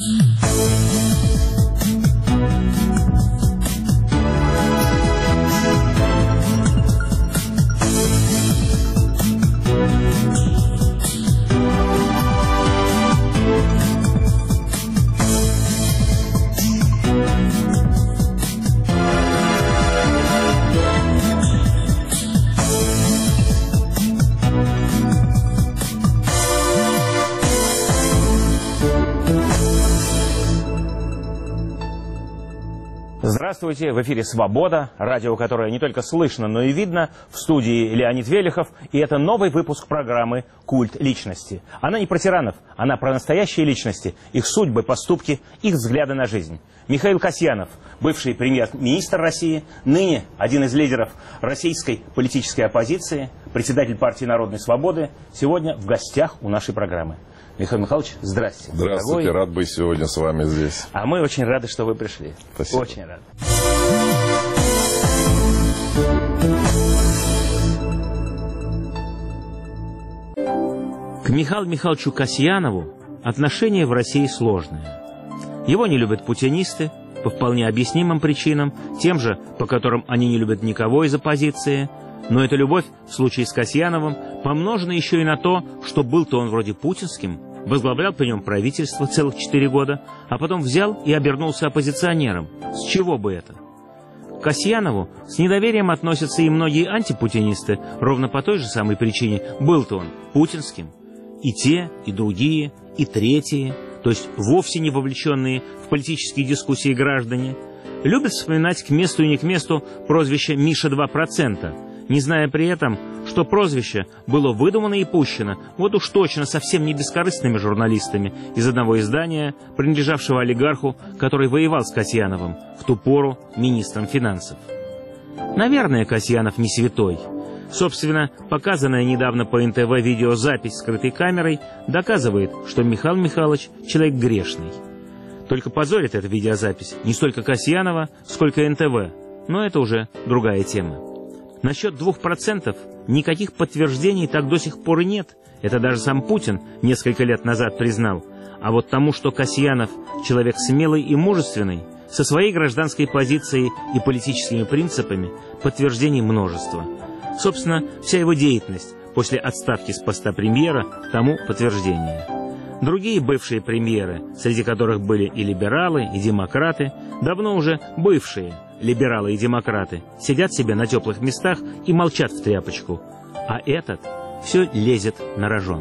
Здравствуйте, в эфире «Свобода», радио, которое не только слышно, но и видно. В студии Леонид Велихов, и это новый выпуск программы «Культ личности». Она не про тиранов, она про настоящие личности, их судьбы, поступки, их взгляды на жизнь. Михаил Касьянов, бывший премьер-министр России, ныне один из лидеров российской политической оппозиции, председатель партии Народной Свободы, сегодня в гостях у нашей программы. Михаил Михайлович, здрасте. Здравствуйте, рад быть сегодня с вами здесь. А мы очень рады, что вы пришли. Спасибо. Очень рады. К Михаилу Михайловичу Касьянову отношение в России сложное. Его не любят путинисты по вполне объяснимым причинам, тем же, по которым они не любят никого из оппозиции. Но эта любовь, в случае с Касьяновым, помножена еще и на то, что был-то он вроде путинским, возглавлял при нем правительство целых 4 года, а потом взял и обернулся оппозиционером. С чего бы это? К Касьянову с недоверием относятся и многие антипутинисты, ровно по той же самой причине. Был-то он путинским. И те, и другие, и третьи, то есть вовсе не вовлеченные в политические дискуссии граждане, любят вспоминать к месту и не к месту прозвище «Миша 2%», не зная при этом, что прозвище было выдумано и пущено, вот уж точно совсем не бескорыстными журналистами из одного издания, принадлежавшего олигарху, который воевал с Касьяновым, в ту пору министром финансов. Наверное, Касьянов не святой. Собственно, показанная недавно по НТВ видеозапись скрытой камерой доказывает, что Михаил Михайлович человек грешный. Только позорит эта видеозапись не столько Касьянова, сколько НТВ, но это уже другая тема. Насчет 2% никаких подтверждений так до сих пор и нет. Это даже сам Путин несколько лет назад признал. А вот тому, что Касьянов человек смелый и мужественный, со своей гражданской позицией и политическими принципами, подтверждений множество. Собственно, вся его деятельность после отставки с поста премьера тому подтверждение. Другие бывшие премьеры, среди которых были и либералы, и демократы, давно уже бывшие либералы и демократы, сидят себе на теплых местах и молчат в тряпочку. А этот все лезет на рожон.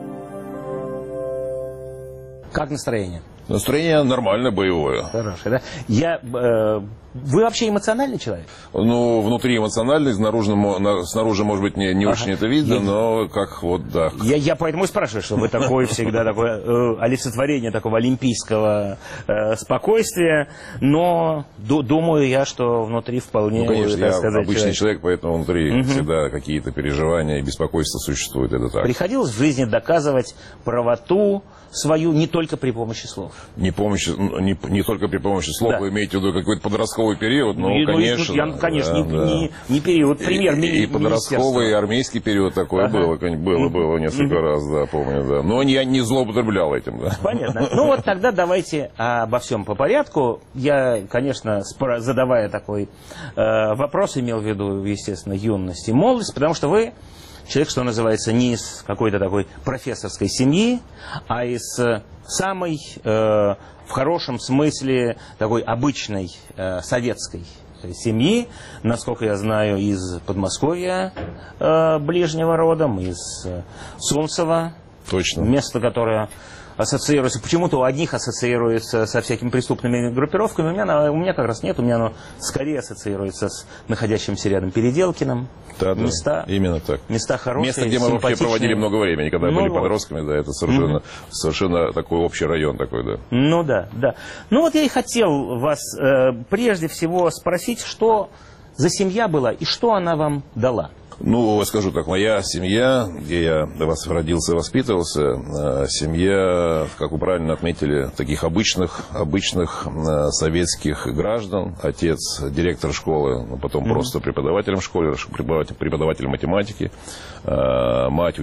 Как настроение? Настроение нормальное, боевое. Хорошее, да? Вы вообще эмоциональный человек? Ну, внутри эмоциональный, снаружи, может быть, не очень это видно, но как вот, да. Я поэтому и спрашиваю, что вы такой всегда такое олицетворение такого олимпийского спокойствия, но думаю я, что внутри вполне, конечно, так сказать, обычный человек, поэтому внутри всегда какие-то переживания и беспокойство существует, это так. Приходилось в жизни доказывать правоту свою не только при помощи слов? Не только при помощи слов, да. Вы имеете в виду какой-то подростковый период, конечно. Не период, премьер-министр. И подростковый, и армейский период такое было несколько раз, да, помню, да. Но я не злоупотреблял этим, да. Понятно. Ну вот тогда давайте обо всем по порядку. Я, конечно, задавая такой вопрос, имел в виду, естественно, юность и молодость, потому что вы человек, что называется, не из какой-то такой профессорской семьи, а из самой, в хорошем смысле, такой обычной советской семьи, насколько я знаю, из Подмосковья ближнего родом, из Сунцева. Точно. Место, которое ассоциируется, почему-то у одних ассоциируется со всякими преступными группировками, у меня как раз нет, у меня оно скорее ассоциируется с находящимся рядом Переделкиным. Да, места, именно так. Места хорошие, место, где мы вообще проводили много времени, когда были подростками, да, это совершенно такой общий район такой, да. Ну да. Ну вот я и хотел вас прежде всего спросить, что за семья была и что она вам дала? Ну, скажу так, моя семья, где я родился и воспитывался, семья, как вы правильно отметили, таких обычных советских граждан. Отец директор школы, потом просто преподавателем в школе, преподаватель математики. Мать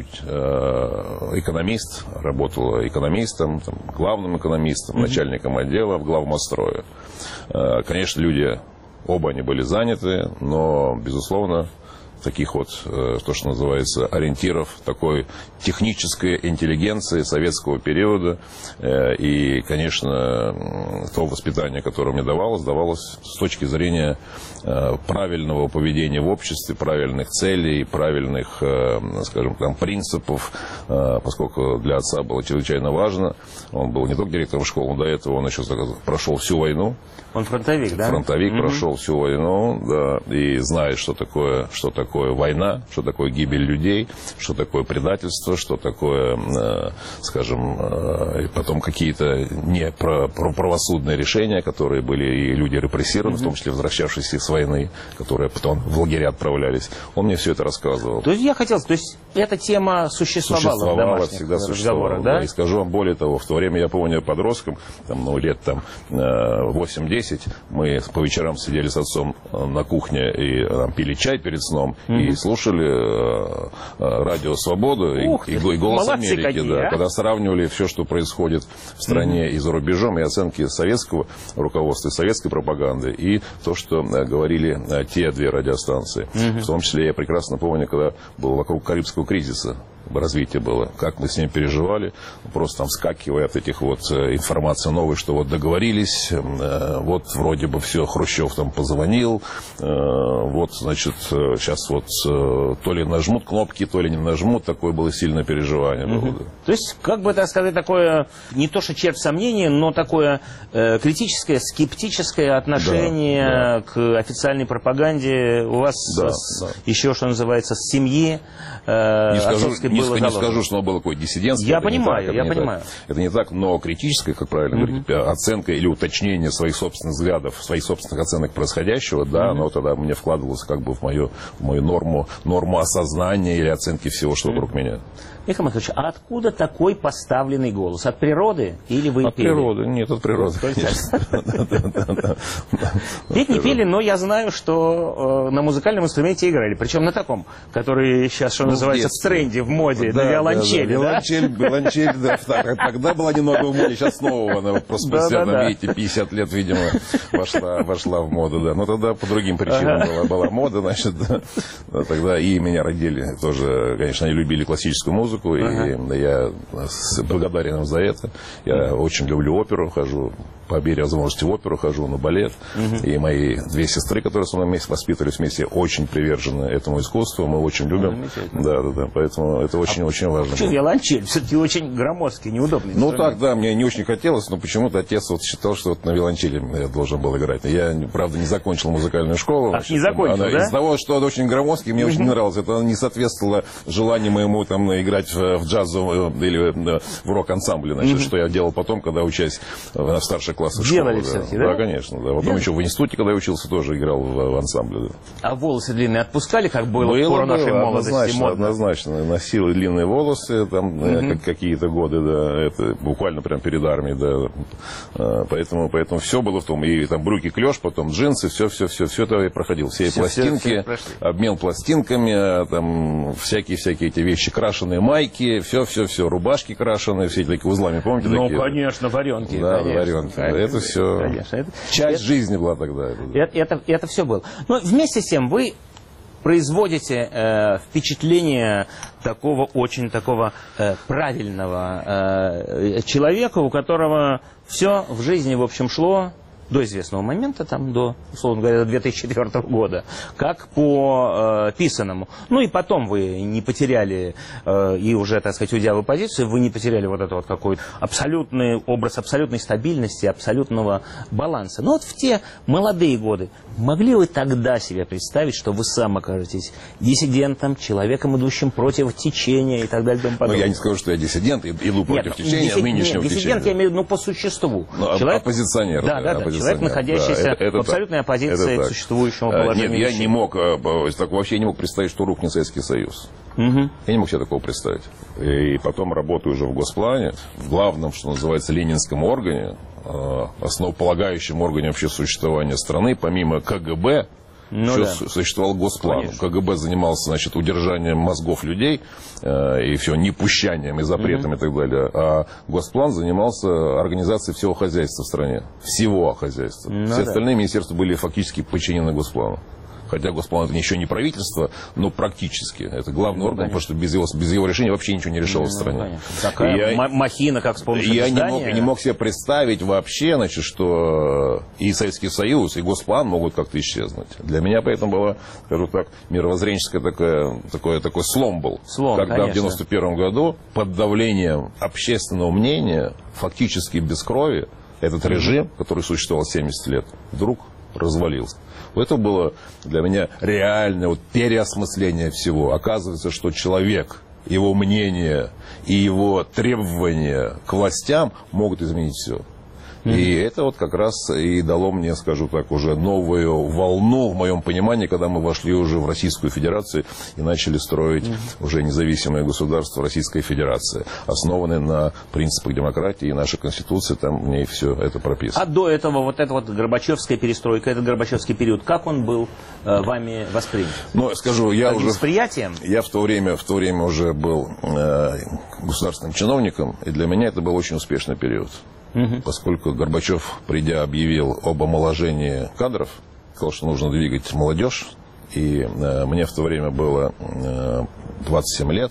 экономист, работала экономистом, главным экономистом, начальником отдела в главмострое. Конечно, люди, оба они были заняты, но, безусловно, таких вот, то, что называется, ориентиров такой технической интеллигенции советского периода. И, конечно, то воспитание, которое мне давалось с точки зрения правильного поведения в обществе, правильных целей, правильных, скажем, там, принципов, поскольку для отца было чрезвычайно важно. Он был не только директором школы, но до этого он еще прошел всю войну. Он фронтовик, да? Фронтовик, прошел всю войну, да, и знает, что такое война, что такое гибель людей, что такое предательство, что такое, скажем, и потом какие-то неправосудные решения, которые были, и люди репрессированы, в том числе возвращавшиеся с войны, которые потом в лагеря отправлялись. Он мне все это рассказывал. То есть я хотел, то есть эта тема существовала в домашних всегда разговорах, да? И скажу вам более того, в то время, я помню, подростком, там, ну, лет там 8-10, мы по вечерам сидели с отцом на кухне и пили чай перед сном и слушали радио «Свободу» и «Голос Америки», какие, да, когда сравнивали все, что происходит в стране и за рубежом, и оценки советского руководства, советской пропаганды, и то, что говорили те две радиостанции. В том числе я прекрасно помню, когда был вокруг Карибского кризиса, развитие было, как мы с ним переживали, просто там вскакивая от этих вот информаций новой, что вот договорились, вот вроде бы все, Хрущев там позвонил, вот, значит, сейчас вот то ли нажмут кнопки, то ли не нажмут, такое было сильное переживание. Было. То есть, как бы так сказать, такое, не то что червь сомнения, но такое критическое, скептическое отношение к официальной пропаганде у вас еще, что называется, с семьи. Не скажу, что оно было какое-то диссидентское. Я понимаю. Это не так, но критическое, как правильно говорить, оценка или уточнение своих собственных взглядов, своих собственных оценок происходящего, да, оно тогда мне вкладывалось как бы в мою норму осознания или оценки всего, что вокруг меня. Михаил Михайлович, а откуда такой поставленный голос? От природы или вы пели? От природы, нет, от природы. Петь не пели, но я знаю, что на музыкальном инструменте играли. Причем на таком, который сейчас, что называется, в тренде, в моде, на виолончели. Виолончель, да. Тогда была немного в моде, сейчас снова она просто спустя, видите, 50 лет, видимо, вошла в моду, да. Но тогда по другим причинам была мода, значит, тогда и меня родили тоже, конечно, они любили классическую музыку. И я благодарен им за это. Я очень люблю оперу, хожу по мере возможности в оперу, хожу на балет. И мои две сестры, которые со мной вместе воспитывались вместе, очень привержены этому искусству. Мы очень любим. Да. Поэтому это очень-очень важно. Почему виолончель? Все-таки очень громоздкий, неудобный. Ну так, да, мне не очень хотелось, но почему-то отец вот считал, что вот на виолончели я должен был играть. Я, правда, не закончил музыкальную школу. Не закончил, да? Из-за того, что это очень громоздкий, мне очень не нравилось. Это не соответствовало желанию моему там играть в джазовом или в рок-ансамбле, значит, что я делал потом, когда учась в старших классах школы. Делали все-таки, да? Да, конечно. Да. Потом еще в институте, когда я учился, тоже играл в ансамбле. Да. А волосы длинные отпускали, как было в пору нашей молодости? Однозначно. Носил длинные волосы, там, какие-то годы, да, это буквально прям перед армией, да. Поэтому все было в том. И там брюки клеш, потом джинсы, все это я проходил. Все пластинки, обмен пластинками, там, всякие эти вещи, крашеные майки, все, рубашки крашеные, все эти такие узлами, помните? Ну, такие? Конечно, варенки. Да, конечно, варенки. Конечно. Это все часть жизни была тогда. Это все было. Но вместе с тем вы производите впечатление такого правильного человека, у которого все в жизни, в общем, шло до известного момента, там, до, условно говоря, 2004 года, как по писанному. Ну и потом вы не потеряли, и уже, так сказать, уйдя в оппозицию, вы не потеряли вот это вот какой-то абсолютный образ абсолютной стабильности, абсолютного баланса. Но вот в те молодые годы могли вы тогда себе представить, что вы сам окажетесь диссидентом, человеком, идущим против течения и так далее и тому подобное? Ну, я не скажу, что я диссидент, иду против течения, нынешнего течения. Диссидент, я имею в виду, по существу. Оппозиционер. Да. человек, находящийся в абсолютной оппозиции к существующему положению. Нет, я не мог, вообще не мог представить, что рухнет Советский Союз. Я не мог себе такого представить. И потом, работаю уже в Госплане, в главном, что называется, ленинском органе, основополагающем органе вообще существования страны, помимо КГБ, существовал Госплан. Конечно. КГБ занимался, значит, удержанием мозгов людей и все, непущанием и запретом и так далее. А Госплан занимался организацией всего хозяйства в стране. Всего хозяйства. Все остальные министерства были фактически подчинены Госплану. Хотя Госплан это еще не правительство, но практически. Это главный орган, потому что без его решения вообще ничего не решалось в стране. Такая махина, как с помощью Я не мог себе представить вообще, значит, что и Советский Союз, и Госплан могут как-то исчезнуть. Для меня поэтому было, скажу так, мировоззренческий такой слом был. Когда в 91 году под давлением общественного мнения, фактически без крови, этот режим, который существовал 70 лет, вдруг развалился. Это было для меня реальное переосмысление всего. Оказывается, что человек, его мнение и его требования к властям могут изменить все. И это как раз и дало мне, скажу так, уже новую волну в моем понимании, когда мы вошли уже в Российскую Федерацию и начали строить уже независимое государство Российская Федерация, основанное на принципах демократии, и наша Конституция, там в ней все это прописано. А до этого эта Горбачевская перестройка, этот Горбачевский период, как он был вами воспринят? Ну, скажу, я уже... восприятием? Я в то время уже был государственным чиновником, и для меня это был очень успешный период. Поскольку Горбачев, придя, объявил об омоложении кадров, сказал, что нужно двигать молодежь. И мне в то время было 27 лет.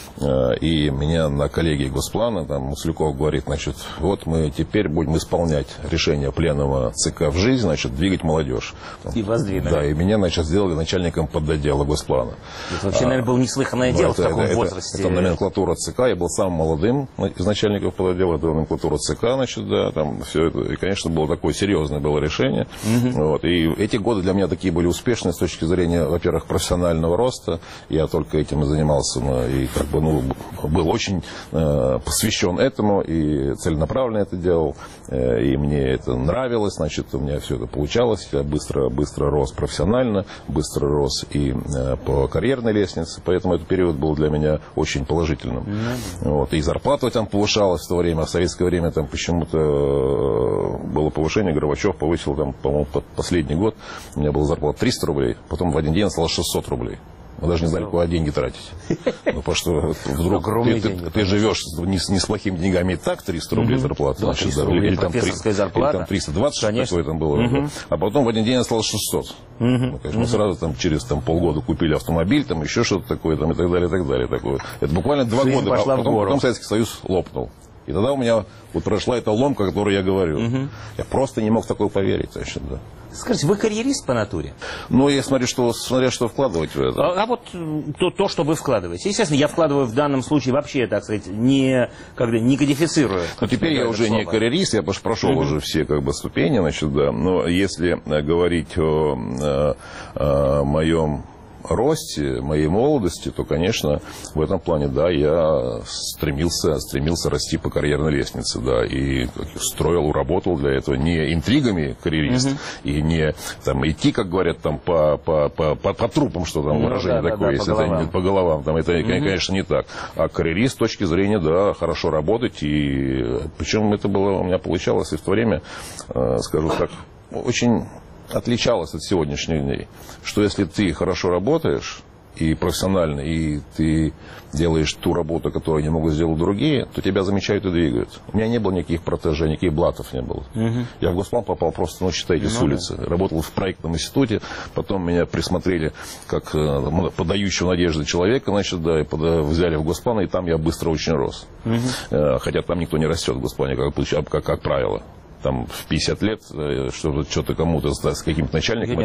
И меня на коллегии Госплана, там Маслюков говорит, значит, вот мы теперь будем исполнять решение пленума ЦК в жизнь, значит, двигать молодежь. И вас двинули. Да, и меня, значит, сделали начальником подотдела Госплана. Это вообще, наверное, было неслыханное дело в таком возрасте. Это номенклатура ЦК, я был самым молодым из начальников подотдела, это номенклатура ЦК, значит, да, там все это, и, конечно, было такое серьезное было решение. И эти годы для меня такие были успешные с точки зрения, во-первых, профессионального роста, я только этим и занимался, и как бы, был очень посвящен этому и целенаправленно это делал, и мне это нравилось, значит, у меня все это получалось, я быстро рос профессионально, быстро рос и по карьерной лестнице, поэтому этот период был для меня очень положительным. И зарплата там повышалась в то время, а в советское время там почему-то было повышение, Горбачев повысил, там, по-моему, последний год у меня была зарплата 300 рублей, потом в один день стало 600 рублей. Мы даже не знали, куда деньги тратить. Потому что вдруг ты живешь не с плохими деньгами, и так 300 рублей зарплата. Или там 320, такое там было. А потом в один день осталось 600. Мы сразу там, через полгода купили автомобиль, там еще что-то такое, там, и так далее, и так далее. Такое. Это буквально 2 года. Потом Советский Союз лопнул. И тогда у меня прошла эта ломка, о которой я говорю. Я просто не мог в такое поверить. Значит, да. Скажите, вы карьерист по натуре? Ну, я смотря что вкладывать в это. А вот то, что вы вкладываете. Естественно, я вкладываю в данном случае вообще, так сказать, не кодифицирую. Но теперь я уже не карьерист, я прошел уже все ступени, значит, да. Но если говорить о моем росте, моей молодости, то, конечно, в этом плане, да, я стремился расти по карьерной лестнице, да, и строил, работал для этого не интригами карьерист, и не там идти, как говорят, там по трупам, что там выражение такое, если это по головам, там, это, конечно, не так. А карьерист с точки зрения, да, хорошо работать, и причем это было, у меня получалось и в то время, скажу так, очень отличалось от сегодняшних дней, что если ты хорошо работаешь и профессионально, и ты делаешь ту работу, которую не могут сделать другие, то тебя замечают и двигают. У меня не было никаких протеже, никаких блатов не было. Я в Госплан попал просто, считайте, с улицы. Работал в проектном институте, потом меня присмотрели как подающего надежды человека, значит, да, и взяли в Госплан, и там я быстро очень рос. Хотя там никто не растет в Госплане, как правило. Там в 50 лет, чтобы что-то кому-то с каким-то начальником,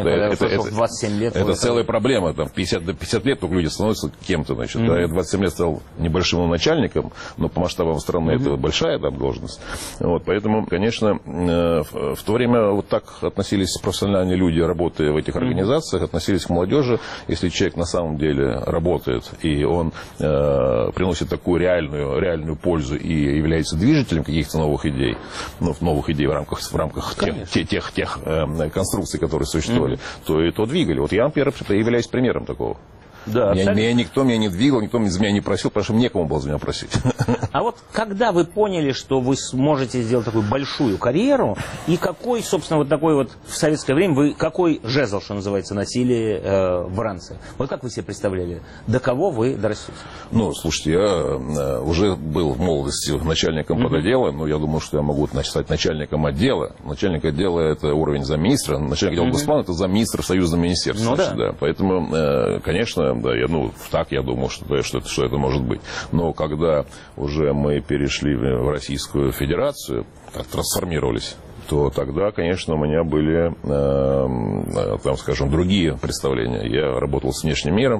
это целая проблема. Там, до 50 лет только люди становятся кем-то. Значит, да, я 27 лет стал небольшим начальником, но по масштабам страны это большая там должность. Поэтому, конечно, в то время вот так относились профессиональные люди, работая в этих организациях, относились к молодежи. Если человек на самом деле работает, и он приносит такую реальную пользу и является движителем каких-то новых идей, людей в рамках тех конструкций, которые существовали, то двигали. Вот я, например, являюсь примером такого. Да, никто меня не двигал, никто меня не просил, потому что некому было за меня просить. А вот когда вы поняли, что вы сможете сделать такую большую карьеру, и какой, собственно, вот такой вот в советское время, вы какой жезл, что называется, носили в ранце? Вот как вы себе представляли, до кого вы дорастете? Ну, слушайте, я уже был в молодости начальником подотдела, но я думал, что я могу стать начальником отдела. Начальник отдела – это уровень замминистра, начальник отдела Госплана – это замминистра в союзном министерстве. Ну, значит, да. Поэтому, конечно, да, я думал, что это может быть. Но когда уже мы перешли в Российскую Федерацию, трансформировались, то тогда, конечно, у меня были, там, скажем, другие представления. Я работал с внешним миром,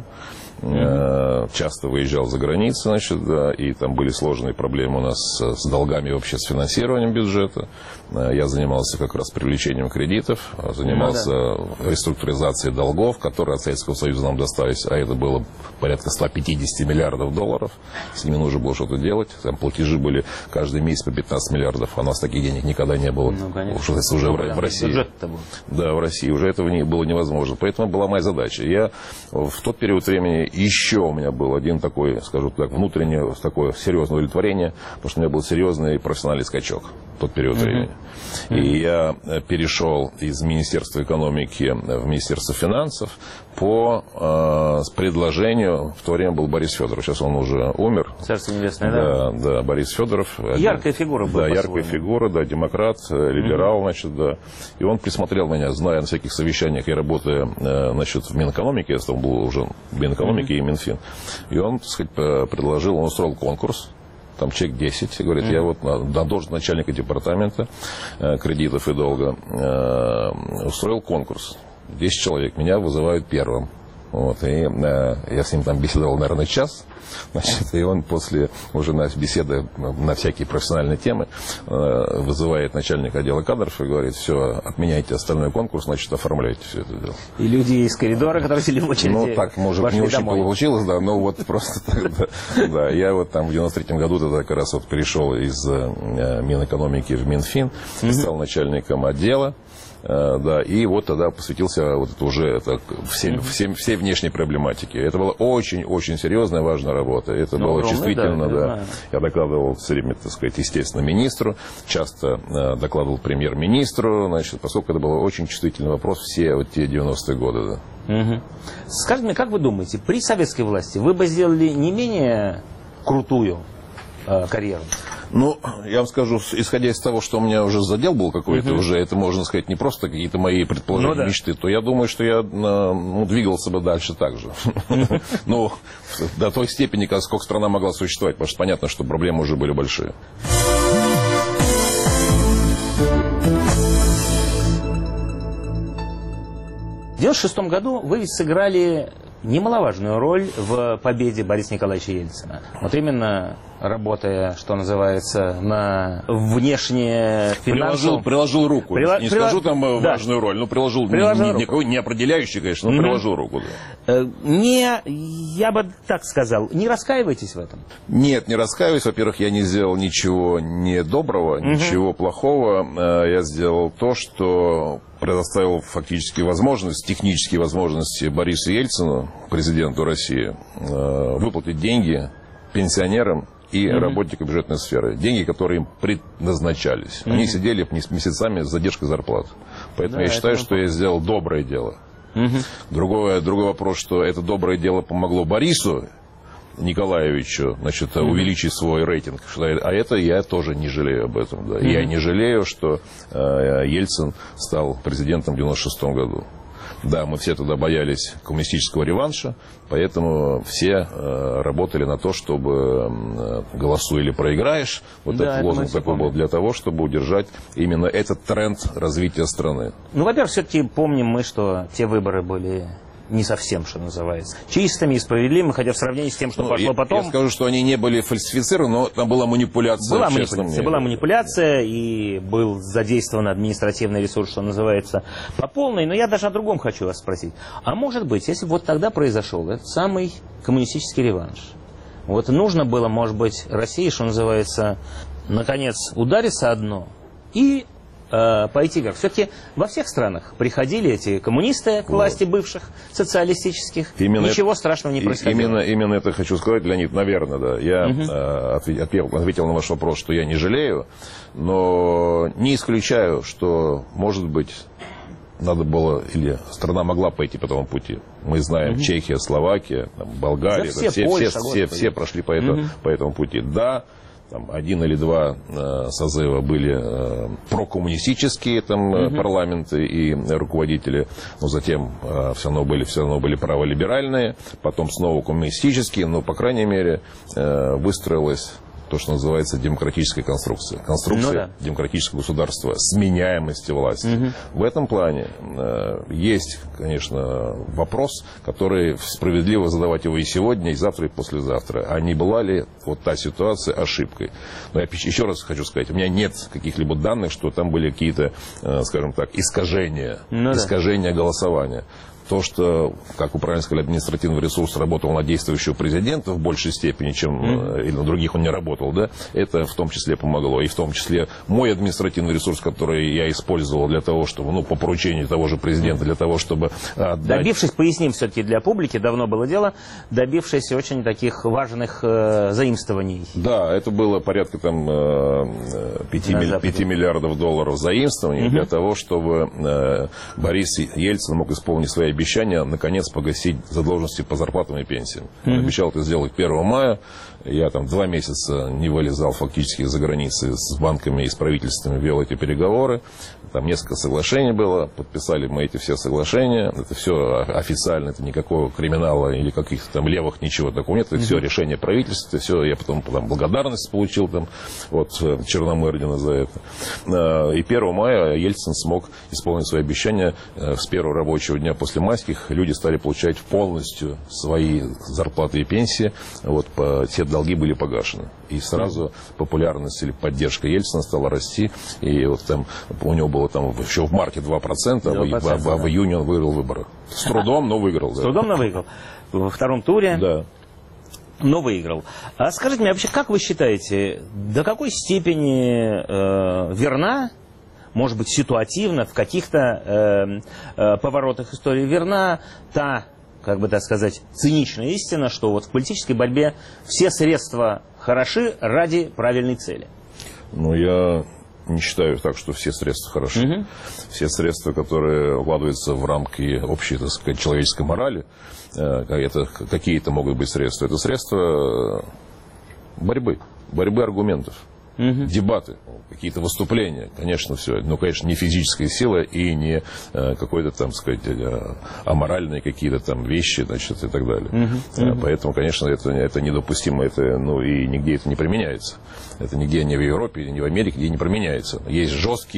часто выезжал за границу, значит, да, и там были сложные проблемы у нас с долгами, вообще с финансированием бюджета. Я занимался как раз привлечением кредитов, занимался реструктуризацией долгов, которые от Советского Союза нам достались, а это было порядка 150 миллиардов долларов. С ними нужно было что-то делать. Там платежи были каждый месяц по 15 миллиардов, а у нас таких денег никогда не было. Уже в России. Да, в России уже этого было невозможно. Поэтому была моя задача. Я в тот период времени еще у меня был один такой, скажу так, внутреннее такое серьезное удовлетворение, потому что у меня был серьезный профессиональный скачок в тот период времени. И я перешел из Министерства экономики в Министерство финансов по предложению, в то время был Борис Федоров, сейчас он уже умер. Царство небесное, да? Да, Борис Федоров. Яркая фигура была. Да, яркая фигура, да, демократ, либерал, значит, да. И он присмотрел меня, зная на всяких совещаниях, я работаю, значит, в Минэкономике, я там был уже в Минэкономике и Минфин. И он, так сказать, предложил, он устроил конкурс. Там человек 10, говорит, я вот на должность начальника департамента кредитов и долга устроил конкурс. 10 человек, меня вызывают первым. Вот, и я с ним там беседовал, наверное, час. Значит, и он после уже беседы на всякие профессиональные темы вызывает начальника отдела кадров и говорит: все, отменяйте остальной конкурс, значит, оформляйте все это дело. И люди из коридора, которые сидели в очереди, ну, так, может, не очень получилось, да, но вот просто тогда, да, я вот там в 93-м году тогда как раз вот перешел из Минэкономики в Минфин, стал начальником отдела. Да, и вот тогда посвятился вот это уже всей внешней проблематике. Это была очень-очень серьезная, важная работа. Это было чувствительно, да. Я докладывал все время, так сказать, естественно, министру, часто докладывал премьер-министру, значит, поскольку это был очень чувствительный вопрос все вот те 90-е годы, да. Скажите мне, как вы думаете, при советской власти вы бы сделали не менее крутую карьеру? Ну, я вам скажу, исходя из того, что у меня уже задел был какой-то, уже это, можно сказать, не просто какие-то мои предположения, мечты, то я думаю, что я двигался бы дальше так же. Ну, до той степени, сколько страна могла существовать, потому что понятно, что проблемы уже были большие. В 1996 году вы ведь сыграли немаловажную роль в победе Бориса Николаевича Ельцина. Вот именно работая, что называется, на внешнее финансовом... Приложил руку. Не скажу там важную роль, но приложил не определяющий, конечно, но приложил руку. Да. Я бы так сказал, не раскаиваетесь в этом? Нет, не раскаиваюсь. Во-первых, я не сделал ничего недоброго, ничего плохого. Я сделал то, что предоставил фактически возможность, технические возможности Борису Ельцину, президенту России, выплатить деньги пенсионерам и работникам бюджетной сферы. Деньги, которые им предназначались. Они сидели месяцами с задержкой зарплат. Поэтому я считаю, что я сделал доброе дело. Другой вопрос, что это доброе дело помогло Борису Николаевичу, значит, увеличить свой рейтинг. А это я тоже не жалею об этом. Да. Я не жалею, что Ельцин стал президентом в 1996 году. Да, мы все тогда боялись коммунистического реванша, поэтому все работали на то, чтобы голосуй или проиграешь. Вот этот лозунг такой был для того, чтобы удержать именно этот тренд развития страны. Ну, во-первых, все-таки помним мы, что те выборы были не совсем, что называется, чистыми и справедливыми, хотя в сравнении с тем, что пошло потом... Я скажу, что они не были фальсифицированы, но там была манипуляция. Была манипуляция, и был задействован административный ресурс, что называется, по полной. Но я даже о другом хочу вас спросить. А может быть, если вот тогда произошел этот самый коммунистический реванш, вот нужно было, может быть, России, что называется, наконец удариться одно и пойти вверх. Все-таки во всех странах приходили эти коммунисты к власти бывших социалистических. Ничего страшного не происходило. Именно это хочу сказать, Леонид, наверное, да. Я ответил на ваш вопрос, что я не жалею, но не исключаю, что, может быть, надо было, или страна могла пойти по тому пути. Мы знаем, Чехия, Словакия, Болгария, да, все прошли по этому пути. Да, там, 1 или 2 созыва были прокоммунистические парламенты и руководители, но затем все равно были праволиберальные, потом снова коммунистические, но, по крайней мере, выстроилась то, что называется демократическая конструкция. Конструкция демократического государства, сменяемости власти. В этом плане есть, конечно, вопрос, который справедливо задавать его и сегодня, и завтра, и послезавтра. А не была ли вот та ситуация ошибкой? Но я еще раз хочу сказать, у меня нет каких-либо данных, что там были какие-то, скажем так, искажения голосования. То, что, как вы правильно сказали, административный ресурс работал на действующего президента в большей степени, чем или на других он не работал, да, это в том числе помогло. И в том числе мой административный ресурс, который я использовал для того, чтобы, по поручению того же президента, для того, чтобы отдать... Добившись, поясним все-таки для публики, давно было дело, добившись очень таких важных заимствований. Да, это было порядка 5 миллиардов долларов заимствований для того, чтобы Борис Ельцин мог исполнить свои обещание, наконец, погасить задолженности по зарплатам и пенсиям. Он обещал это сделать 1 мая. Я 2 месяца не вылезал фактически за границы с банками и с правительствами, вел эти переговоры. Там несколько соглашений было, подписали мы эти все соглашения. Это все официально, это никакого криминала или каких-то там левых, ничего такого нет. Это все решение правительства, все, я потом благодарность получил от Черномырдина за это. И 1 мая Ельцин смог исполнить свои обещания. С первого рабочего дня после майских люди стали получать полностью свои зарплаты и пенсии. Все долги были погашены. И сразу популярность или поддержка Ельцина стала расти. И у него было еще в марте 2%, а в июне он выиграл выборы. С трудом, но выиграл. С трудом, но выиграл. Во втором туре. Да. Но выиграл. А скажите мне, вообще, как вы считаете, до какой степени верна, может быть, ситуативно, в каких-то поворотах истории верна та, как бы так сказать, циничная истина, что в политической борьбе все средства хороши ради правильной цели? Я не считаю так, что все средства хороши. Все средства, которые вкладываются в рамки общей, так сказать, человеческой морали, какие-то могут быть средства. Это средства борьбы аргументов. Дебаты, какие-то выступления, конечно, все. Но, конечно, не физическая сила и не какой-то сказать, аморальные какие-то вещи, значит, и так далее. Поэтому, конечно, это недопустимо, и нигде это не применяется. Это нигде не в Европе, не в Америке, где не применяется. Есть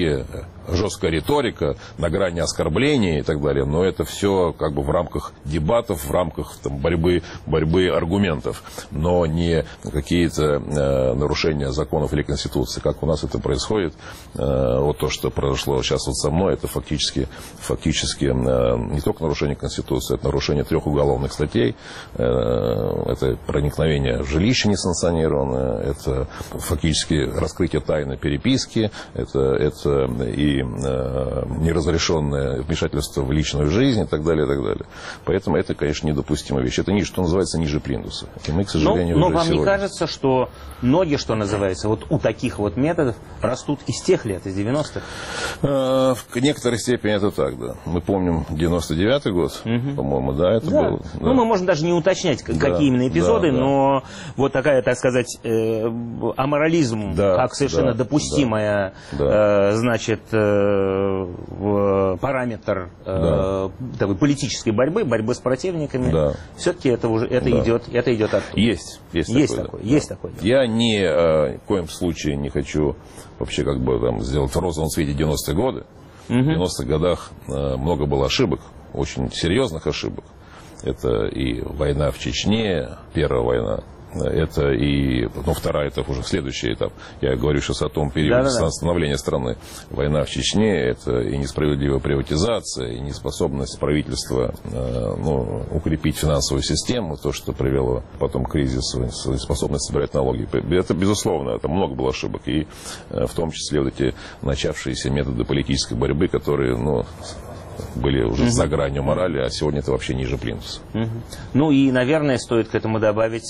жесткая риторика на грани оскорбления и так далее, но это все в рамках дебатов, в рамках борьбы аргументов, но не какие-то нарушения законов или Конституции. Как у нас это происходит, то, что произошло сейчас со мной, это фактически не только нарушение Конституции, это нарушение 3 уголовных статей, это проникновение в жилище несанкционированное, это фактически раскрытие тайны переписки, это и неразрешенное вмешательство в личную жизнь и так далее, и так далее. Поэтому это, конечно, недопустимая вещь. Это что называется ниже плинтуса. И мы, к сожалению, но вам не кажется, что ноги, что называется, у таких методов растут из тех лет, из 90-х? В некоторой степени это так, да. Мы помним 99-й год, по-моему, да, это было. Да. Мы можем даже не уточнять, какие именно эпизоды, но такая, так сказать, аморализм, как совершенно допустимая, значит, параметр такой политической борьбы с противниками, все-таки это идет оттуда. Есть такое. Я ни в коем случае не хочу вообще сделать в розовом свете 90-е годы. В 90-х годах много было ошибок, очень серьезных ошибок. Это и война в Чечне, первая война это и, ну, вторая, это уже следующий этап. Я говорю сейчас о том периоде становления страны. Война в Чечне, это и несправедливая приватизация, и неспособность правительства укрепить финансовую систему, то, что привело потом к кризису, способность собирать налоги. Это, безусловно, это много было ошибок. И в том числе вот эти начавшиеся методы политической борьбы, которые, были уже за гранью морали, а сегодня это вообще ниже плинтуса. Ну и, наверное, стоит к этому добавить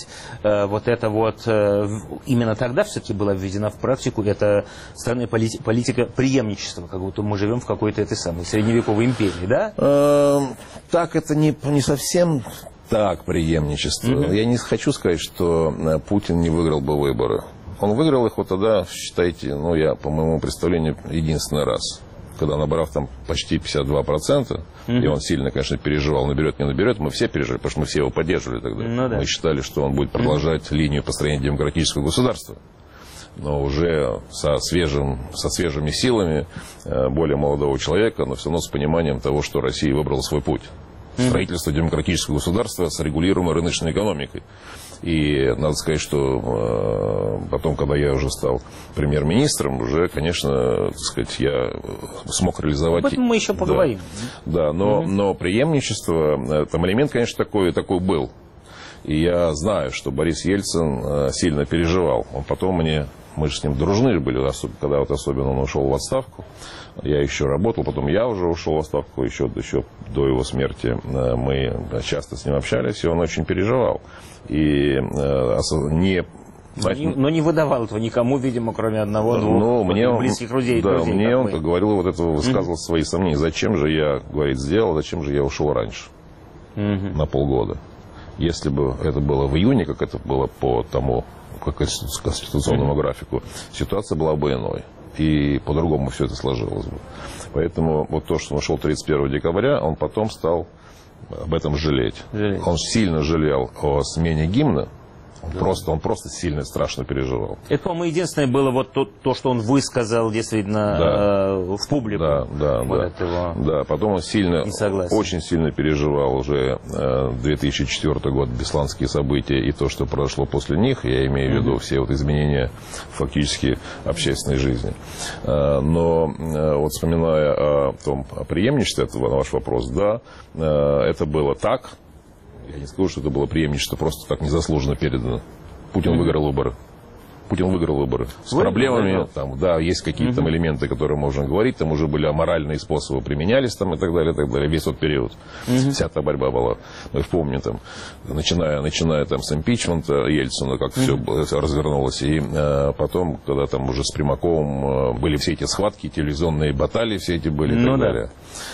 именно тогда все-таки была введена в практику эта странная политика преемничества, как будто мы живем в какой-то этой самой средневековой империи, да? Так, это не совсем так преемничество. Я не хочу сказать, что Путин не выиграл бы выборы. Он выиграл их вот тогда, считайте, я, по моему представлению, единственный раз. Когда набрав там почти 52%, и он сильно, конечно, переживал, наберет, не наберет, мы все переживали, потому что мы все его поддерживали тогда. Мы считали, что он будет продолжать линию построения демократического государства. Но уже со свежими силами более молодого человека, но все равно с пониманием того, что Россия выбрала свой путь. Строительство демократического государства с регулируемой рыночной экономикой. И надо сказать, что потом, когда я уже стал премьер-министром, уже, конечно, так сказать, я смог реализовать... Об этом мы еще поговорим. Да, но преемничество, там элемент, конечно, такой был. И я знаю, что Борис Ельцин сильно переживал. Он потом мы же с ним дружны были, когда особенно он ушел в отставку. Я еще работал, потом я уже ушел в отставку, еще до его смерти мы часто с ним общались, и он очень переживал. И но не выдавал этого никому, видимо, кроме одного-двух близких друзей. Да, мне он говорил, высказывал свои сомнения. Зачем же я, говорит, сделал, зачем же я ушел раньше, на полгода. Если бы это было в июне, как это было по конституционному графику, ситуация была бы иной. И по-другому все это сложилось бы. Поэтому вот то, что он ушел 31 декабря, он потом стал об этом жалеть. Он сильно жалел о смене гимна. Он просто сильно и страшно переживал. Это, по-моему, единственное было вот то, что он высказал действительно в публику. Да, потом он очень сильно переживал уже 2004 год, бесланские события и то, что произошло после них. Я имею в виду все изменения фактически общественной жизни. Но вот вспоминая о преемничестве, это ваш вопрос, это было так. Я не скажу, что это было преемничество, просто так незаслуженно передано. Путин выиграл выборы. С проблемами, есть какие-то там элементы, которые можно говорить, там уже были аморальные способы применялись и так далее, весь тот период. Вся та борьба была. Мы помним, начиная с импичмента Ельцина, как все развернулось, и потом, когда там уже с Примаковым были все эти схватки, телевизионные баталии все эти были и так далее,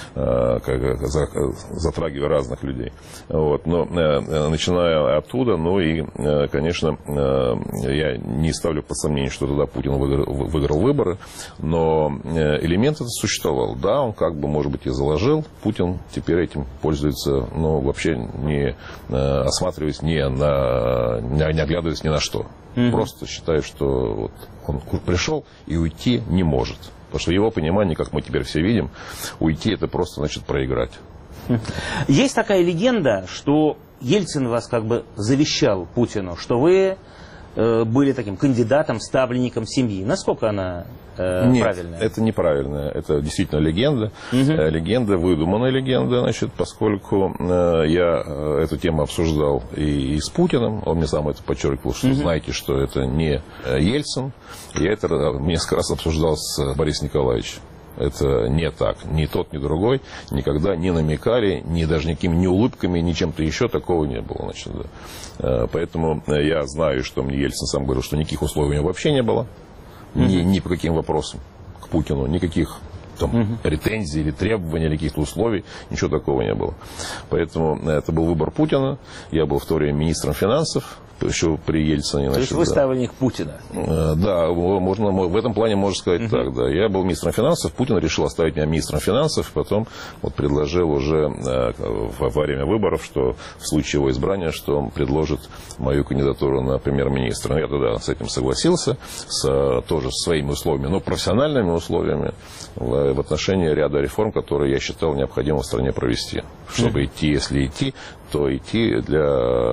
затрагивая разных людей. Но начиная оттуда, конечно, я не ставлю под сомнение, что тогда Путин выиграл выборы, но элемент этот существовал. Да, он может быть, и заложил. Путин теперь этим пользуется, вообще не осматриваясь, не оглядываясь ни на что. Просто считает, что он пришел и уйти не может. Потому что в его понимании, как мы теперь все видим, уйти это просто значит проиграть. Есть такая легенда, что Ельцин вас завещал Путину, что вы были таким кандидатом, ставленником семьи. Насколько она правильная? Нет, это неправильная. Это действительно легенда. Легенда, выдуманная легенда, поскольку я эту тему обсуждал и с Путиным. Он мне сам это подчеркивал, что знаете, что это не Ельцин. Я это несколько раз обсуждал с Борисом Николаевичем. Это не так. Ни тот, ни другой никогда не намекали, даже никакими улыбками, ни чем-то еще такого не было. Поэтому я знаю, что мне Ельцин сам говорил, что никаких условий у него вообще не было. Ни по каким вопросам к Путину. Никаких претензий или требований, или каких-то условий. Ничего такого не было. Поэтому это был выбор Путина. Я был в то время министром финансов. Еще при Ельцине. То есть вы ставленник Путина? Да, в этом плане можно сказать так. Да. Я был министром финансов, Путин решил оставить меня министром финансов, потом предложил уже во время выборов, что в случае его избрания, что он предложит мою кандидатуру на премьер-министра. Я тогда с этим согласился, тоже со своими условиями, но профессиональными условиями в отношении ряда реформ, которые я считал необходимо в стране провести. Чтобы идти, если идти, то идти для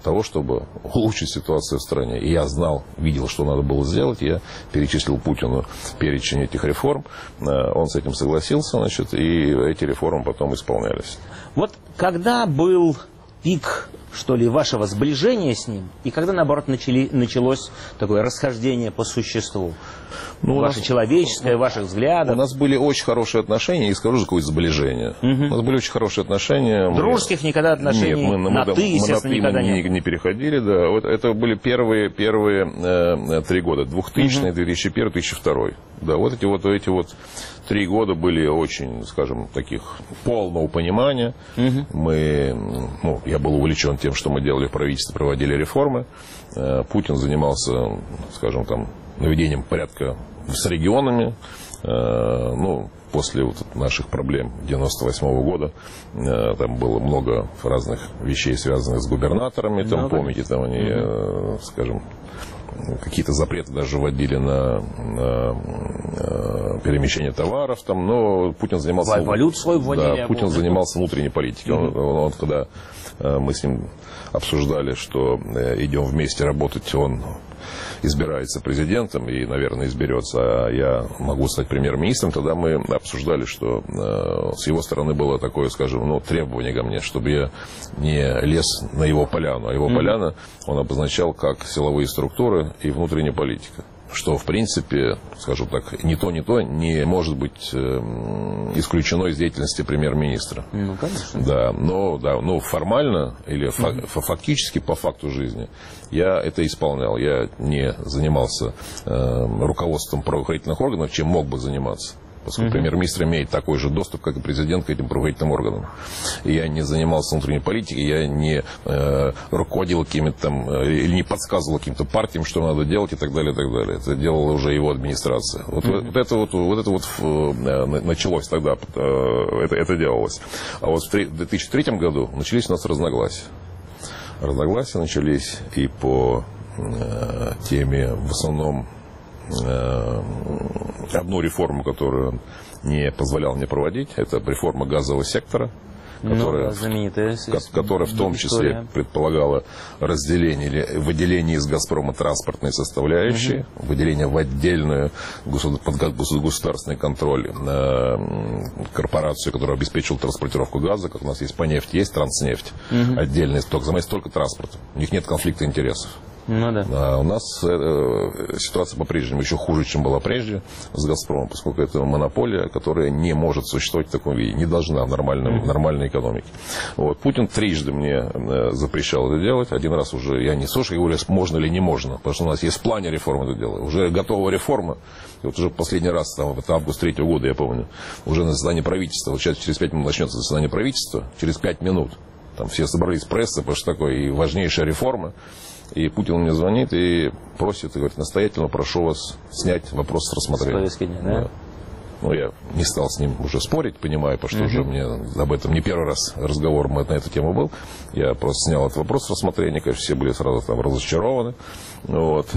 того, чтобы улучшить ситуацию в стране. И я знал, видел, что надо было сделать. Я перечислил Путину перечень этих реформ. Он с этим согласился, значит, и эти реформы потом исполнялись. Вот когда был пик, что ли, вашего сближения с ним, и когда, наоборот, началось такое расхождение по существу? Ну, ваше человеческое, ваших взглядов. У нас были очень хорошие отношения, и скажу, какое-то сближение. У нас были очень хорошие отношения. Дружеских никогда отношений? Нет, мы на «ты», естественно, никогда не переходили, да. Вот это были первые 3 года, 2000, 2001, 2002. Да, вот эти 3 года были очень, скажем, таких полного понимания. Я был увлечен тем, что мы делали в правительстве, проводили реформы. Путин занимался, скажем, там, наведением порядка с регионами. После наших проблем 1998 года там было много разных вещей, связанных с губернаторами. Там, помните, там они, скажем, какие-то запреты даже вводили на перемещение товаров. Там, но Путин занимался... Валют свой вводили. Да, Путин занимался внутренней политикой. Он, когда мы с ним обсуждали, что идем вместе работать, он избирается президентом и, наверное, изберется, а я могу стать премьер-министром, тогда мы обсуждали, что с его стороны было такое, скажем, требование ко мне, чтобы я не лез на его поляну. А его поляна он обозначал как силовые структуры и внутренняя политика. Что, в принципе, скажу так, не не может быть исключено из деятельности премьер-министра. Ну, конечно. Да, но формально или фактически по факту жизни я это исполнял. Я не занимался руководством правоохранительных органов, чем мог бы заниматься. Поскольку премьер-министр имеет такой же доступ, как и президент, к этим правоохранительным органам. Я не занимался внутренней политикой, я не руководил какими-то там, или не подсказывал каким-то партиям, что надо делать и так далее, и так далее. Это делала уже его администрация. Вот это началось тогда, это делалось. А вот в 2003 году начались у нас разногласия. Разногласия начались и по теме, в основном, одну реформу, которую он не позволял мне проводить, это реформа газового сектора, которая в том числе предполагала разделение или выделение из «Газпрома» транспортной составляющей, выделение в отдельную государственный контроль корпорацию, которая обеспечивала транспортировку газа, как у нас есть по нефти, есть Транснефть, отдельный сток, занимается только транспортом, у них нет конфликта интересов. Ну, да. А у нас ситуация по-прежнему еще хуже, чем была прежде с «Газпромом», поскольку это монополия, которая не может существовать в таком виде, не должна в нормальной экономике. Вот. Путин трижды мне запрещал это делать. Один раз уже я не слушаю, я говорю, можно или не можно, потому что у нас есть в плане реформы это делать. Уже готова реформа. И вот уже последний раз, там, это август 3-го года, я помню, уже на заседании правительства, вот сейчас через 5 минут начнется заседание правительства, через 5 минут, там все собрались пресса, потому что такое и важнейшая реформа. И Путин мне звонит и просит, и говорит, настоятельно прошу вас снять вопрос с рассмотрения. Да. Ну, я не стал с ним уже спорить, понимаю, потому что уже мне об этом не первый раз разговор на эту тему был. Я просто снял этот вопрос с рассмотрения, конечно, все были сразу там разочарованы. Вот.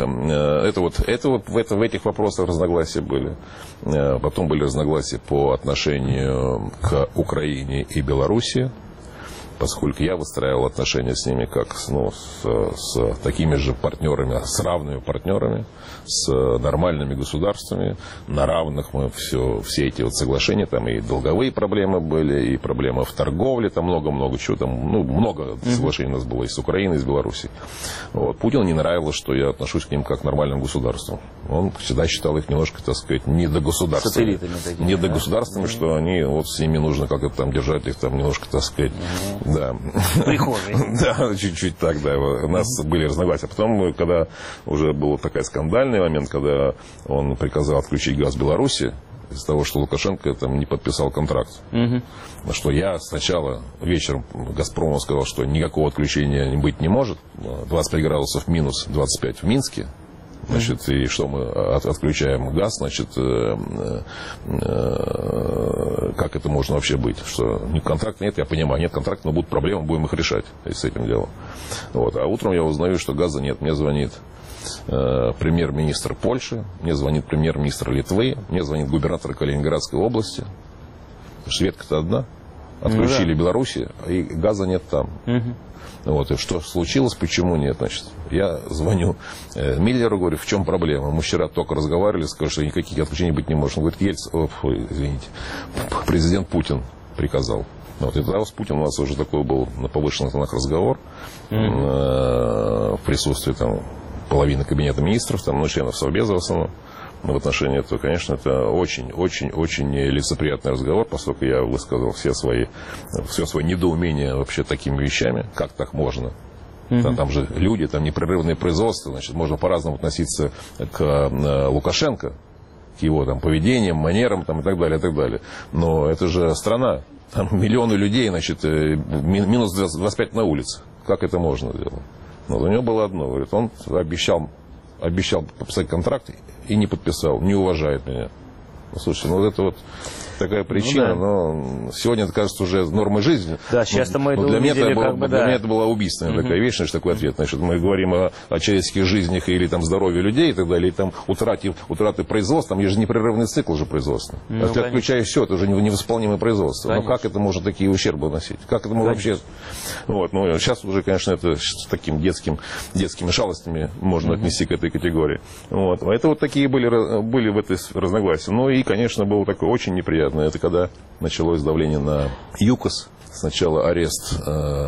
В этих вопросах разногласия были. Потом были разногласия по отношению к Украине и Белоруссии, поскольку я выстраивал отношения с ними как с такими же партнерами, с равными партнерами, с нормальными государствами. На равных мы все эти вот соглашения, там и долговые проблемы были, и проблемы в торговле, там много чего, там много соглашений у нас было и с Украиной, и с Белоруссией. Вот. Путину не нравилось, что я отношусь к ним как к нормальным государствам. Он всегда считал их немножко, так сказать, недогосударственными. Недогосударственными, что они, вот с ними нужно как-то там держать их там немножко, так сказать, да. Прихожей. Да, чуть-чуть так, да. У нас были разногласия. Потом, когда уже был такой скандальный момент, когда он приказал отключить газ Беларуси, из-за того, что Лукашенко там не подписал контракт. Что я сначала вечером «Газпрому» сказал, что никакого отключения быть не может. 25 градусов минус 25 в Минске. Значит, и что мы отключаем газ, значит, как это можно вообще быть? Что контракта нет, я понимаю, нет контракта, но будут проблемы, будем их решать с этим делом. Вот. А утром я узнаю, что газа нет. Мне звонит премьер-министр Польши, мне звонит премьер-министр Литвы, мне звонит губернатор Калининградской области. Шведка-то одна. Отключили Белоруссию, и газа нет там. Вот, и что случилось, почему нет, значит. Я звоню Миллеру, говорю, в чем проблема? Мы вчера только разговаривали, сказали, что никаких отключений быть не может. Он говорит, извините, президент Путин приказал. Вот, и тогда с Путиным у нас уже такой был на повышенных тонах разговор в присутствии там половины кабинета министров, там, членов Совбеза в основном. В отношении этого, конечно, это очень-очень-очень нелицеприятный разговор, поскольку я высказал все свое недоумение вообще такими вещами. Как так можно? Там же люди, там непрерывное производство, значит, можно по-разному относиться к Лукашенко, к его там поведениям, манерам там, и так далее, и так далее. Но это же страна. Там миллионы людей, значит, минус 25 на улице. Как это можно делать? Но у него было одно. Говорит, он обещал подписать контракт и не подписал, не уважает меня. Слушайте, ну вот это вот такая причина, но сегодня это кажется уже нормой жизни. Да, сейчас мы это для увидели, для меня это была убийственная такая вещь, значит, такой ответ. Значит, мы говорим о человеческих жизнях или там здоровье людей и так далее, или там утраты производства, там есть же непрерывный цикл же производства. Если отключаешь все, это уже невосполнимое производство. Конечно. Но как это может такие ущербы носить? Как это вообще... Вот, ну, сейчас уже, конечно, это с такими детскими шалостями можно отнести к этой категории. Вот. Это вот такие были в этой разногласия. Ну и, конечно, было такое очень неприятное. Это когда началось давление на ЮКОС. Сначала арест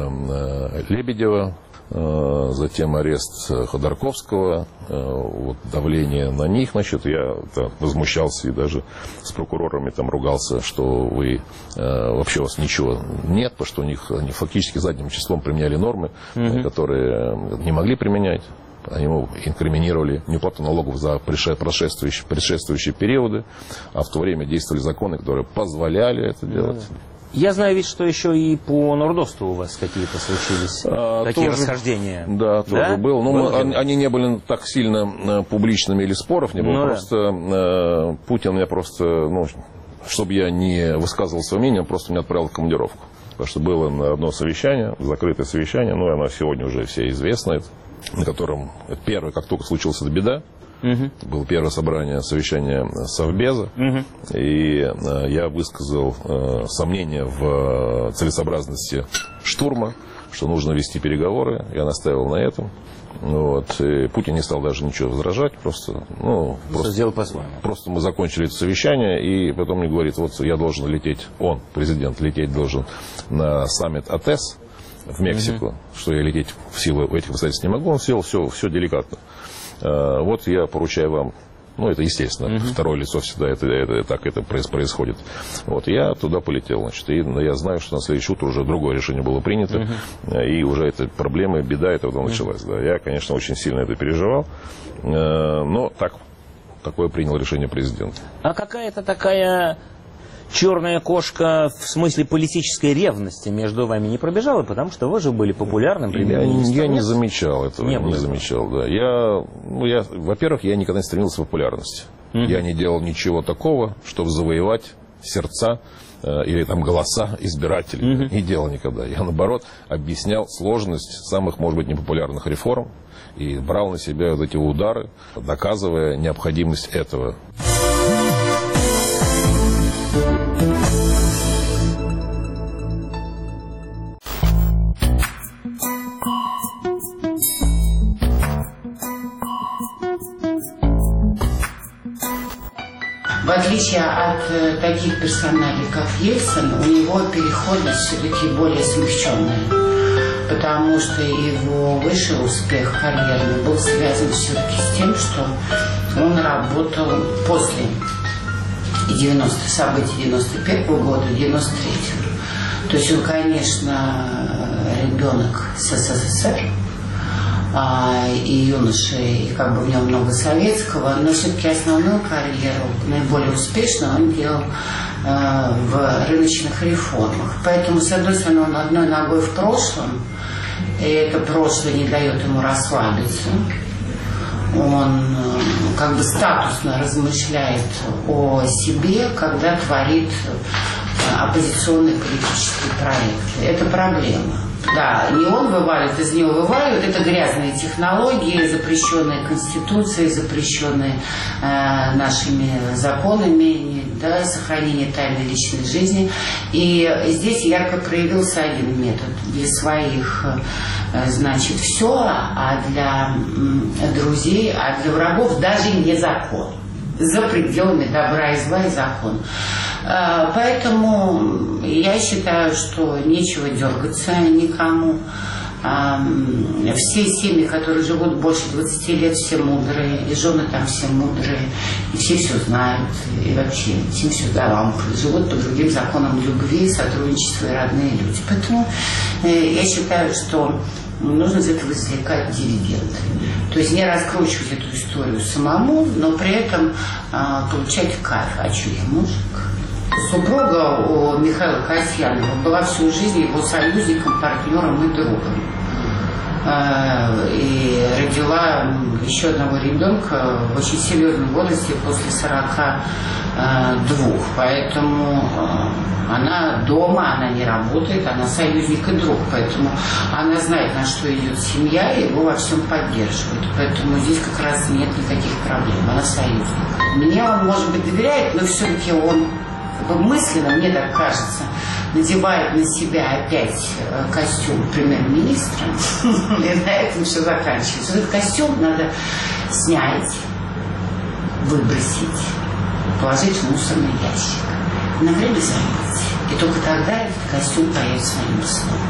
Лебедева, затем арест Ходорковского, вот, давление на них, значит, я возмущался и даже с прокурорами там ругался, что вы вообще у вас ничего нет, потому что они фактически задним числом применяли нормы, которые не могли применять. Они ему инкриминировали неуплату налогов за предшествующие периоды, а в то время действовали законы, которые позволяли это делать. Я знаю ведь, что еще и по Нордосту у вас какие-то случились такие расхождения. Да, тоже был. Но они не были так сильно публичными или споров не было. Просто Путин меня просто, чтобы я не высказывал свое мнение, он просто меня отправил в командировку. Потому что было одно совещание, закрытое совещание, оно сегодня уже все известно, на котором первое, как только случилась эта беда, было первое совещание Совбеза, и я высказал сомнения в целесообразности штурма, что нужно вести переговоры, я настаивал на этом. Вот. И Путин не стал даже ничего возражать, просто сделал по-своему. Просто мы закончили это совещание, и потом мне говорит, вот я должен лететь, президент, лететь должен на саммит АТЭС в Мексику, что я лететь в силу этих обстоятельств не могу, он все деликатно. Вот я поручаю вам, это естественно, второе лицо всегда это происходит. Вот я туда полетел, значит, и я знаю, что на следующее утро уже другое решение было принято, и уже эта проблема, беда эта началась. Да. Я, конечно, очень сильно это переживал, но такое принял решение президент. А какая-то такая черная кошка в смысле политической ревности между вами не пробежала, потому что вы же были популярным премьер-министром. Я не замечал этого, не замечал, да. Во-первых, я никогда не стремился к популярности. Я не делал ничего такого, чтобы завоевать сердца или там голоса избирателей. Не делал никогда. Я, наоборот, объяснял сложность самых, может быть, непопулярных реформ и брал на себя вот эти удары, доказывая необходимость этого. В отличие от таких персоналей, как Ельцин, у него переходность все-таки более смягченная, потому что его высший успех карьерный был связан все-таки с тем, что он работал после событий 91 года, 93-го. То есть он, конечно, ребенок СССР, и юноши, и в нем много советского, но все-таки основную карьеру, наиболее успешную, он делал в рыночных реформах. Поэтому, с одной стороны, он одной ногой в прошлом, и это прошлое не дает ему расслабиться. Он статусно размышляет о себе, когда творит оппозиционные политические проекты. Это проблема. Да, не он вываливает, из него вываливают. Это грязные технологии, запрещенные Конституцией, запрещенные нашими законами, да, сохранение тайны личной жизни. И здесь ярко проявился один метод. Для своих, значит, все, а для друзей, а для врагов даже не закон. За пределами добра и зла и закон. Поэтому я считаю, что нечего дергаться никому. Все семьи, которые живут больше 20 лет, все мудрые, и жены там все мудрые, и все знают, и вообще всем все давам, живут по другим законам любви, сотрудничества и родные люди. Поэтому я считаю, что нужно из этого извлекать дивиденды. То есть не раскручивать эту историю самому, но при этом получать кайф. А что я мужик? Супруга у Михаила Касьянова была всю жизнь его союзником, партнером и другом. И родила еще одного ребенка в очень серьезном возрасте, после 42. Поэтому она дома, она не работает, она союзник и друг. Поэтому она знает, на что идет семья, и его во всем поддерживает. Поэтому здесь как раз нет никаких проблем. Она союзник. Мне он, может быть, доверяет, но все-таки он мысленно, мне так кажется, надевает на себя опять костюм премьер-министра, и на этом все заканчивается. Этот костюм надо снять, выбросить, положить в мусорный ящик, на время забыть. И только тогда этот костюм появится на нем снова.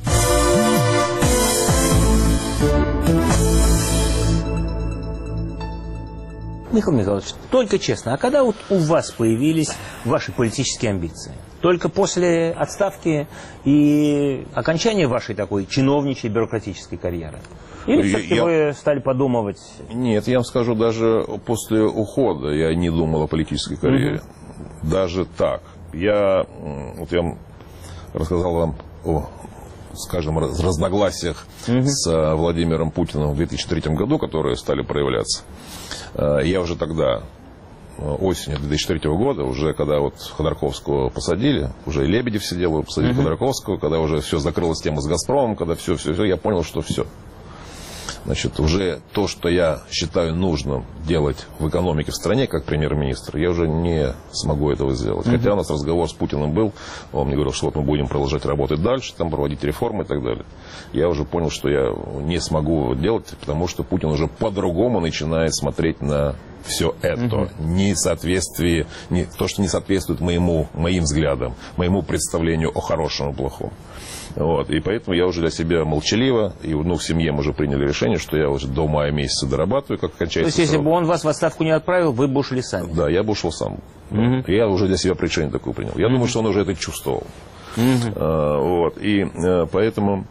Михаил Михайлович, только честно, а когда вот у вас появились ваши политические амбиции? Только после отставки и окончания вашей такой чиновничьей бюрократической карьеры? Или все-таки вы стали подумывать? Нет, я вам скажу, даже после ухода я не думал о политической карьере. Даже так. Я вам рассказал вам о, скажем, разногласиях с Владимиром Путиным в 2003 году, которые стали проявляться. Я уже тогда, осенью 2003 года, уже когда вот Ходорковского посадили, уже и Лебедев сидел, посадили Ходорковского, когда уже все закрылась тема с «Газпромом», когда все, я понял, что все. Значит, уже то, что я считаю нужным делать в экономике в стране, как премьер-министр, я уже не смогу этого сделать. Хотя у нас разговор с Путиным был, он мне говорил, что вот мы будем продолжать работать дальше, там проводить реформы и так далее. Я уже понял, что я не смогу делать, потому что Путин уже по-другому начинает смотреть на все это. То, что не соответствует моим взглядам, моему представлению о хорошем и плохом. Вот. И поэтому я уже для себя молчаливо, и в семье мы уже приняли решение, что я уже до мая месяца дорабатываю, как окончательно. То есть, если бы он вас в отставку не отправил, вы бы ушли сами? Да, я бы ушел сам. Я уже для себя решение такое принял. Я думаю, что он уже это чувствовал. Вот. И поэтому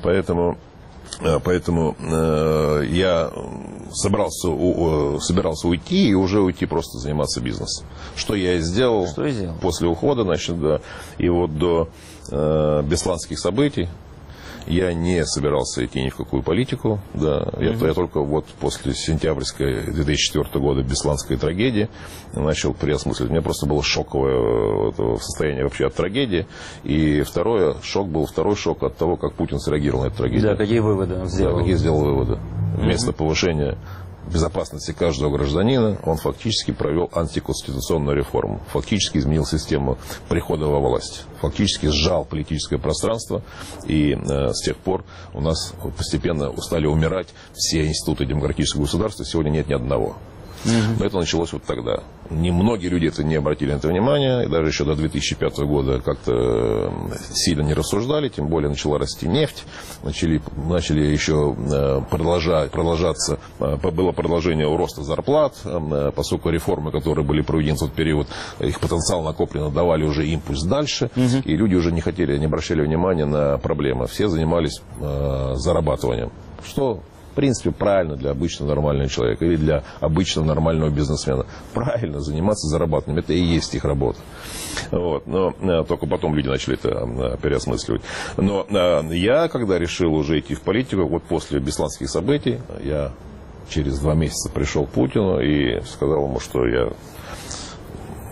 я собирался уйти и уже уйти просто заниматься бизнесом. Что я и сделал, после ухода, значит, да, и вот до бесланских событий я не собирался идти ни в какую политику. Да. Я только вот после сентябрьской 2004 года бесланской трагедии начал переосмысливать. У меня просто было шоковое состояние вообще от трагедии. И второй шок от того, как Путин среагировал на эту трагедию. Да, какие выводы он сделал? Да, какие сделал выводы. Вместо повышения безопасности каждого гражданина он фактически провел антиконституционную реформу. Фактически изменил систему прихода во власть. Фактически сжал политическое пространство. И с тех пор у нас постепенно стали умирать все институты демократического государства. Сегодня нет ни одного. Но это началось вот тогда. Немногие люди это не обратили на это внимание. И даже еще до 2005 года как-то сильно не рассуждали. Тем более начала расти нефть. Начали еще продолжаться. Было продолжение роста зарплат. Поскольку реформы, которые были проведены в тот период, их потенциал накопленно давали уже импульс дальше. И люди уже не обращали внимания на проблемы. Все занимались зарабатыванием. Что... В принципе, правильно для обычного нормального человека или для обычного нормального бизнесмена. Правильно заниматься зарабатыванием. Это и есть их работа. Вот. Но только потом люди начали это переосмысливать. Но я, когда решил уже идти в политику, вот после бесланских событий, я через 2 месяца пришел к Путину и сказал ему, что я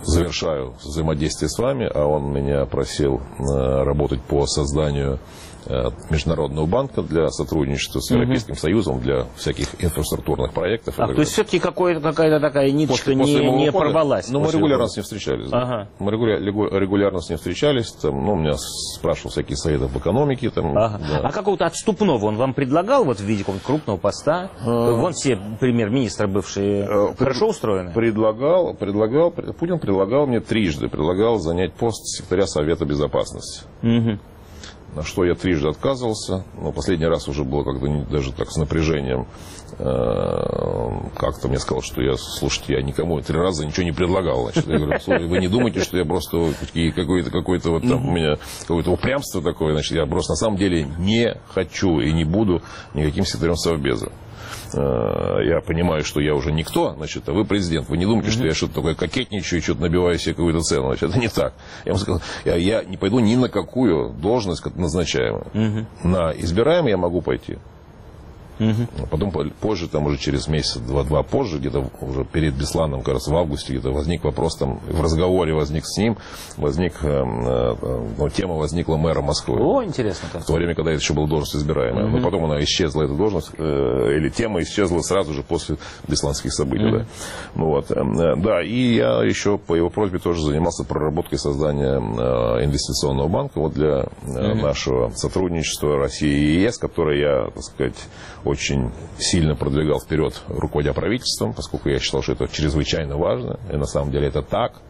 завершаю взаимодействие с вами, а он меня просил работать по созданию Международного банка для сотрудничества с Европейским Союзом для всяких инфраструктурных проектов. То есть все-таки какая-то такая ниточка не порвалась? Ну, мы регулярно с ним встречались. Ага. Мы регулярно с ним встречались. Там, ну, меня спрашивал всякие советы по экономике. Там, ага. Да. А какого-то отступного он вам предлагал вот в виде какого-то крупного поста? Вон все премьер-министры бывшие хорошо устроены? Путин предлагал мне трижды. Предлагал занять пост секретаря Совета Безопасности. Угу. На что я трижды отказывался. Но последний раз уже было как-то даже так с напряжением. Как-то мне сказал, что слушайте, я никому 3 раза ничего не предлагал. Значит, я говорю, слушай, вы не думаете, что я просто какое-то вот там у меня какое-то упрямство такое. Значит, я просто на самом деле не хочу и не буду никаким секретарем Совбеза. Я понимаю, что я уже никто, значит, а вы президент. Вы не думаете, что я что-то такое кокетничаю и что-то набиваю себе какую-то цену. Значит, это не так. Я ему сказал, я не пойду ни на какую должность назначаемую. На избираемую я могу пойти. Потом позже, там уже через месяц, 2 позже, где-то уже перед Бесланом, кажется, в августе, где-то возник вопрос, там, в разговоре возник с ним, тема возникла мэра Москвы. О, интересно. В то время, когда это еще была должность избираемая. Но потом она исчезла, эта должность, или тема исчезла сразу же после бесланских событий. Да. Вот. Да, и я еще по его просьбе тоже занимался проработкой создания инвестиционного банка вот для нашего сотрудничества России и ЕС, которое я, так сказать, очень сильно продвигал вперед, руководя правительством, поскольку я считал, что это чрезвычайно важно. И на самом деле это так.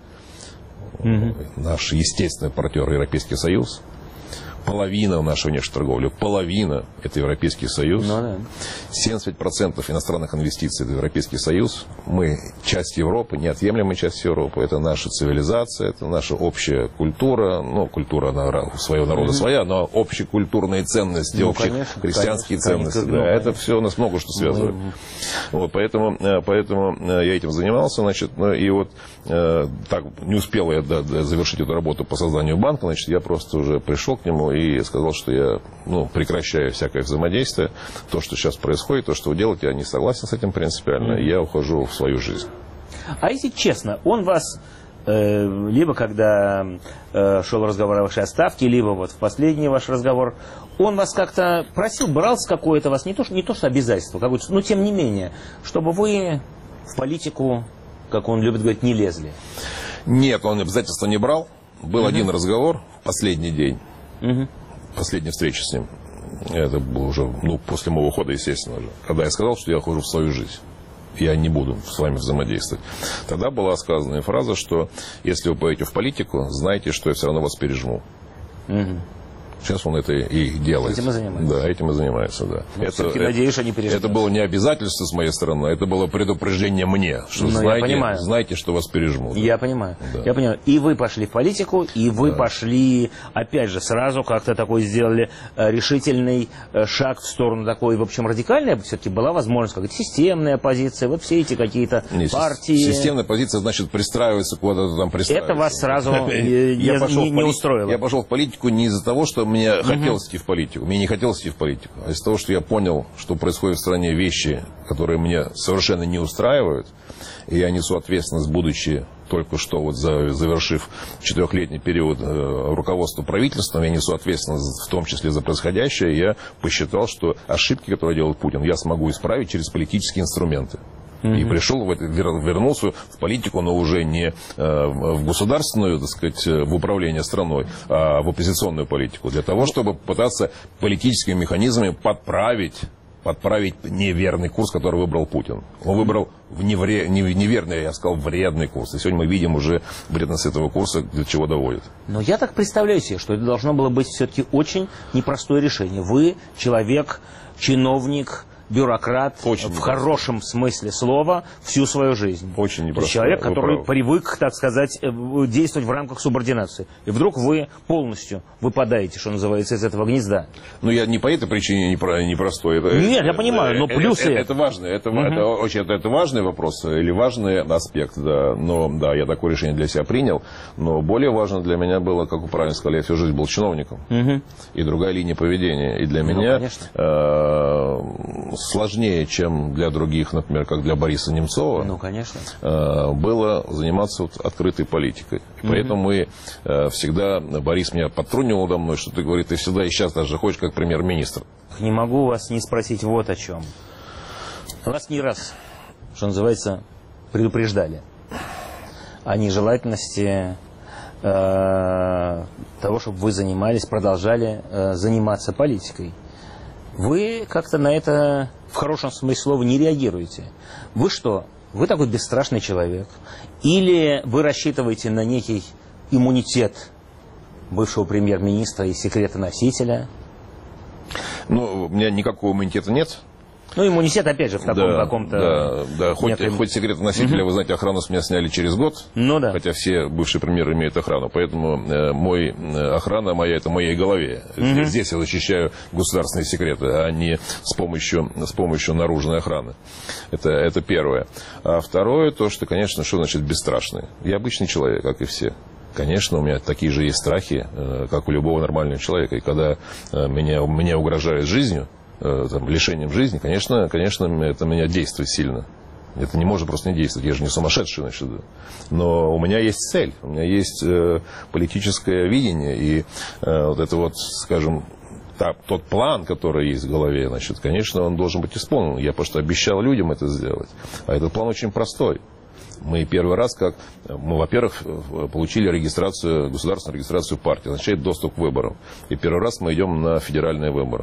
Наш естественный партнер Европейский Союз. Половина нашей внешней торговли, половина – это Европейский Союз. 75% иностранных инвестиций – это Европейский Союз. Мы часть Европы, неотъемлемая часть Европы. Это наша цивилизация, это наша общая культура. Ну, культура она, своего народа своя, но общекультурные ценности, общие христианские ценности. Да, это все нас много что связывает. Вот, поэтому я этим занимался. Значит, и вот так не успел я завершить эту работу по созданию банка. Значит, я просто уже пришел к нему и сказал, что я прекращаю всякое взаимодействие. То, что сейчас происходит, то, что вы делаете, я не согласен с этим принципиально. И я ухожу в свою жизнь. А если честно, он вас либо когда шел разговор о вашей отставке, либо вот в последний ваш разговор, он вас как-то просил, брался какое-то вас, не то что обязательство, какое-то, но тем не менее, чтобы вы в политику, как он любит говорить, не лезли? Нет, он обязательства не брал. Был один разговор в последний день. Последняя встреча с ним. Это было уже после моего ухода, естественно же. Когда я сказал, что я ухожу в свою жизнь. Я не буду с вами взаимодействовать. Тогда была сказана фраза, что если вы пойдете в политику, знайте, что я все равно вас пережму. Сейчас он это и делает. Этим и занимается. Да, этим и занимается, да. Надеюсь, они пережмут. Это было не обязательство с моей стороны, это было предупреждение мне, что знайте, что вас пережмут. Я понимаю. Да. Я понимаю. И вы пошли в политику, и вы пошли, опять же, сразу как-то такой сделали решительный шаг в сторону такой, в общем, радикальной. Все-таки была возможность какая-то системная позиция, вот все эти какие-то партии. Системная позиция, значит, пристраиваться куда-то там пристраиваться. Это вас сразу не устроило. Я пошел в политику не из-за того, что мне хотелось идти в политику. Мне не хотелось идти в политику. А из-за того, что я понял, что происходят в стране вещи, которые мне совершенно не устраивают, и я несу ответственность, будучи только что вот завершив 4-летний период руководства правительством, я несу ответственность в том числе за происходящее, и я посчитал, что ошибки, которые делает Путин, я смогу исправить через политические инструменты. И пришел, вернулся в политику, но уже не в государственную, так сказать, в управление страной, а в оппозиционную политику. Для того, чтобы пытаться политическими механизмами подправить неверный курс, который выбрал Путин. Он выбрал неверный, я сказал, вредный курс. И сегодня мы видим уже вредность этого курса, до чего доводит. Но я так представляю себе, что это должно было быть все-таки очень непростое решение. Вы человек, чиновник, бюрократ, в хорошем смысле слова, всю свою жизнь. Очень непросто. Человек, который привык, так сказать, действовать в рамках субординации. И вдруг вы полностью выпадаете, что называется, из этого гнезда. Ну, я не по этой причине непростой. Нет, я понимаю, но плюсы... Это важно. Это важный вопрос или важный аспект, да. Но, да, я такое решение для себя принял. Но более важно для меня было, как вы правильно сказали, я всю жизнь был чиновником. И другая линия поведения. И для меня сложнее, чем для других, например, как для Бориса Немцова, ну, конечно, было заниматься вот открытой политикой. И поэтому мы всегда, Борис меня подтрунивал надо мной, что ты, говорит, ты всегда и сейчас даже ходишь как премьер-министр. Не могу вас не спросить вот о чем. Вас не раз, что называется, предупреждали о нежелательности того, чтобы вы занимались, продолжали заниматься политикой. Вы как-то на это, в хорошем смысле слова, не реагируете. Вы что? Вы такой бесстрашный человек? Или вы рассчитываете на некий иммунитет бывшего премьер-министра и секретоносителя? Ну, у меня никакого иммунитета нет. Ну, иммунитет, опять же, в таком каком-то... Да. Хоть секретоносителя, вы знаете, охрану с меня сняли через год. Ну, да. Хотя все бывшие премьеры имеют охрану. Поэтому охрана моя, это в моей голове. Здесь я защищаю государственные секреты, а не с помощью наружной охраны. Это первое. А второе, то, что, конечно, что значит бесстрашный? Я обычный человек, как и все. Конечно, у меня такие же есть страхи, как у любого нормального человека. И когда меня угрожают жизнью, лишением жизни, конечно, это меня действует сильно. Это не может просто не действовать. Я же не сумасшедший, значит. Но у меня есть цель, у меня есть политическое видение. И вот это вот, скажем, тот план, который есть в голове, значит, конечно, он должен быть исполнен. Я просто обещал людям это сделать. А этот план очень простой. Мы первый раз, во-первых, получили государственную регистрацию партии, означает доступ к выборам. И первый раз мы идем на федеральные выборы.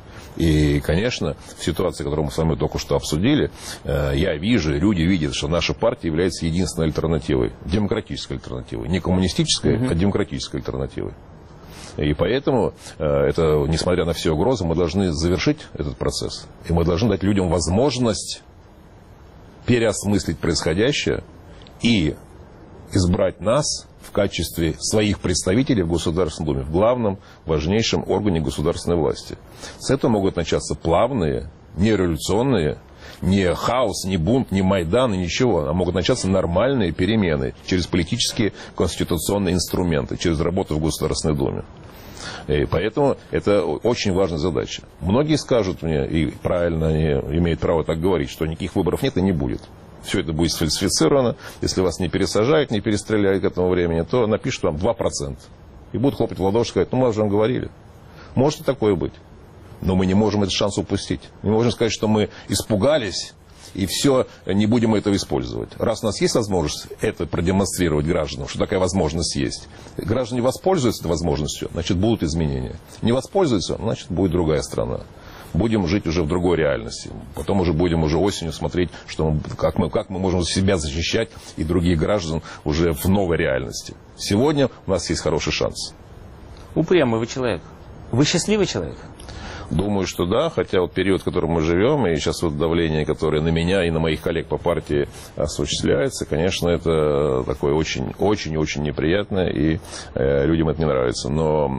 И, конечно, в ситуации, которую мы с вами только что обсудили, я вижу, люди видят, что наша партия является единственной альтернативой, демократической альтернативой. Не коммунистической, а демократической альтернативой. И поэтому, несмотря на все угрозы, мы должны завершить этот процесс. И мы должны дать людям возможность переосмыслить происходящее и избрать нас в качестве своих представителей в Государственной Думе, в главном, важнейшем органе государственной власти. С этого могут начаться плавные, не революционные, не хаос, не бунт, не Майдан, ничего. А могут начаться нормальные перемены через политические конституционные инструменты, через работу в Государственной Думе. И поэтому это очень важная задача. Многие скажут мне, и правильно они имеют право так говорить, что никаких выборов нет и не будет. Все это будет сфальсифицировано. Если вас не пересажают, не перестреляют к этому времени, то напишут вам 2%. И будут хлопать в ладоши и сказать, мы уже вам говорили. Может и такое быть. Но мы не можем этот шанс упустить. Мы можем сказать, что мы испугались, и все, не будем этого использовать. Раз у нас есть возможность это продемонстрировать гражданам, что такая возможность есть, граждане воспользуются этой возможностью, значит, будут изменения. Не воспользуются, значит, будет другая страна. Будем жить уже в другой реальности. Потом уже будем осенью смотреть, как мы можем себя защищать и других граждан уже в новой реальности. Сегодня у нас есть хороший шанс. Упрямый вы человек. Вы счастливый человек? Думаю, что да, хотя вот период, в котором мы живем, и сейчас вот давление, которое на меня и на моих коллег по партии осуществляется, конечно, это такое очень-очень неприятное, и людям это не нравится.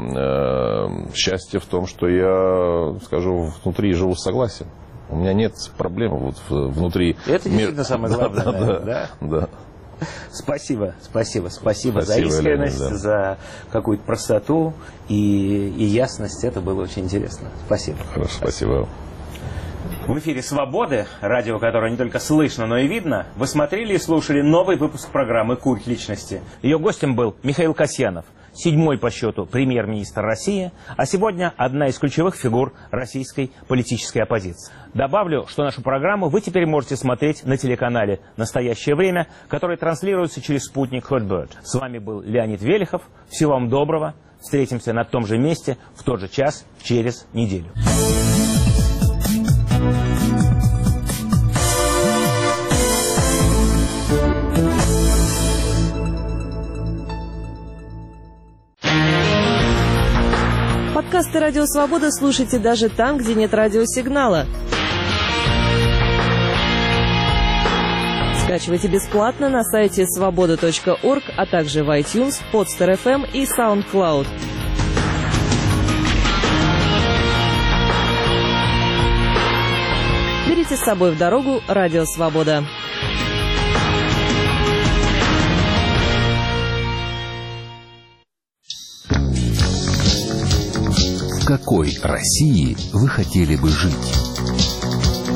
Но счастье в том, что я, скажу, внутри живу с согласием. У меня нет проблем вот внутри. Это действительно самое главное, да? Спасибо за искренность, Леонид, за какую-то простоту и ясность. Это было очень интересно. Спасибо. Хорошо, спасибо. В эфире «Свободы», радио, которое не только слышно, но и видно. Вы смотрели и слушали новый выпуск программы «Культ личности». Ее гостем был Михаил Касьянов, 7-й по счету премьер-министр России, а сегодня одна из ключевых фигур российской политической оппозиции. Добавлю, что нашу программу вы теперь можете смотреть на телеканале «Настоящее время», который транслируется через спутник Hotbird. С вами был Леонид Велихов. Всего вам доброго. Встретимся на том же месте в тот же час через неделю. Подкасты «Радио Свобода» слушайте даже там, где нет радиосигнала. Скачивайте бесплатно на сайте svoboda.org, а также в iTunes, Podster FM и SoundCloud. Берите с собой в дорогу «Радио Свобода». В какой России вы хотели бы жить?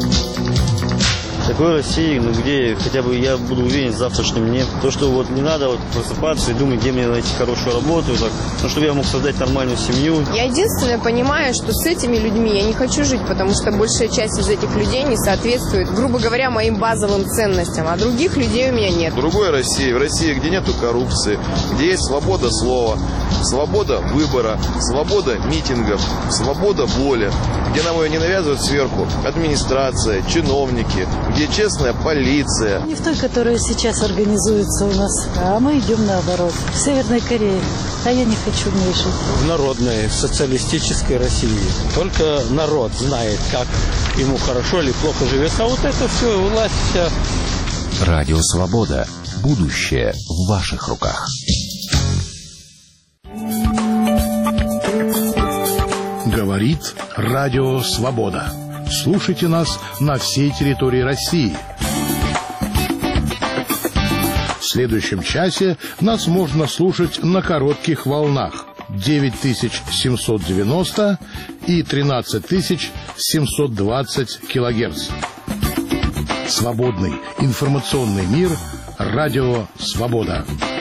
такой России, ну, где хотя бы я буду уверен в завтрашнем дне. То, что вот не надо вот просыпаться и думать, где мне найти хорошую работу, так, ну, чтобы я мог создать нормальную семью. Я единственное понимаю, что с этими людьми я не хочу жить, потому что большая часть из этих людей не соответствует, грубо говоря, моим базовым ценностям, а других людей у меня нет. В другой России, в России, где нету коррупции, где есть свобода слова, свобода выбора, свобода митингов, свобода воли, где нам ее не навязывают сверху администрация, чиновники, где честная полиция. Не в той, которая сейчас организуется у нас, а мы идем наоборот. В Северной Корее. А я не хочу в ней жить. В народной социалистической России. Только народ знает, как ему хорошо или плохо живется. А вот это все, власть вся. Радио Свобода. Будущее в ваших руках. Говорит Радио Свобода. Слушайте нас на всей территории России. В следующем часе нас можно слушать на коротких волнах 9790 и 13720 килогерц. Свободный информационный мир. Радио Свобода.